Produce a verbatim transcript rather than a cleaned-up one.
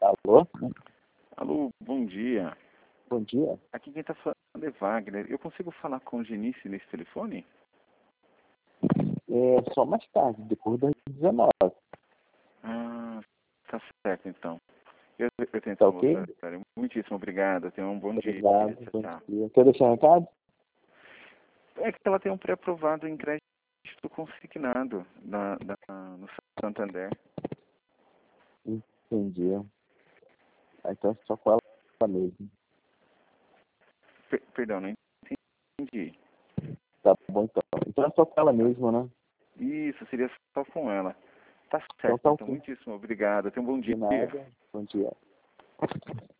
Alô? Alô, bom dia. Bom dia. Aqui quem está falando é Wagner. Eu consigo falar com o Genice nesse telefone? É só mais tarde, depois das dezenove. Ah, tá certo então. Eu, eu tento Tá mostrar. ok? Muitíssimo obrigado. Tenha um bom dia. Obrigado. Tchau, Bom tchau. dia. Quer deixar um recado? É que ela tem um pré-aprovado em crédito consignado na, na, no Santander. Entendi. Ah, então é só com ela mesmo. Per perdão, não entendi. Tá bom então. Então é só com ela mesmo, né? Isso, seria só com ela. Tá Então certo, tá então. ok. Muitíssimo obrigado. Tenha um bom De dia. nada. Bom dia.